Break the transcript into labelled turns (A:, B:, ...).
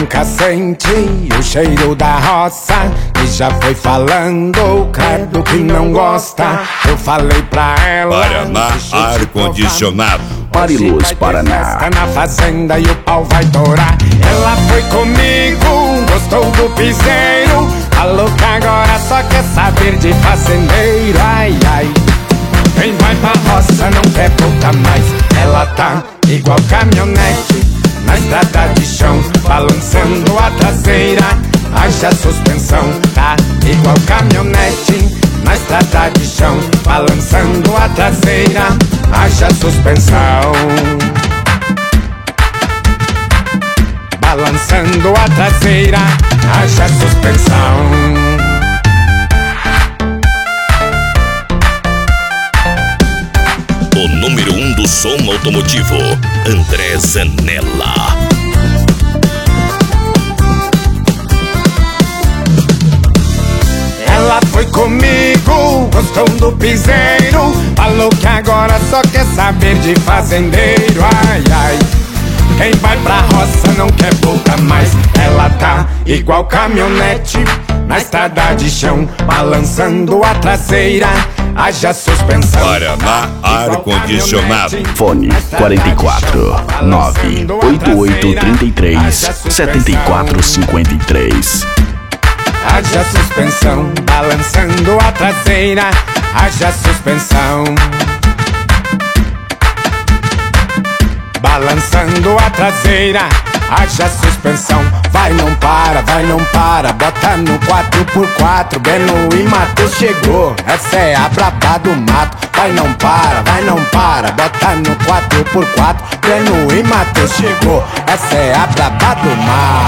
A: nunca senti o cheiro da roça e já foi falando, credo que não gosta. Eu falei pra ela,
B: Paraná Ar-Condicionado,
C: Mariluz, Paraná.
A: na fazenda e o pau vai torar. Ela foi comigo, gostou do piseiro, falou que agora só quer saber de fazendeiro. Ai, ai, quem vai pra roça não quer voltar mais. Ela tá igual caminhonete na estrada de chão, balançando a traseira, haja suspensão. Tá igual caminhonete na estrada de chão, balançando a traseira, haja suspensão. Balançando a traseira, haja suspensão.
B: o número 1 do som automotivo, André Zanella.
A: Ela foi comigo, gostou do piseiro, falou que agora só quer saber de fazendeiro. Ai, ai, quem vai pra roça não quer voltar mais. Ela tá igual caminhonete na estrada de chão, balançando a traseira, haja suspensão.
B: Paraná Ar-Condicionado.
C: Fone 44 988 33 74 53.
A: Haja suspensão, balançando a traseira, haja suspensão. Balançando a traseira, haja suspensão. Vai não para, bota no 4x4. Beno e Matheus chegou, essa é a braba do mato. Vai não para, bota no 4x4. Beno e Matheus chegou, essa é a braba do mato.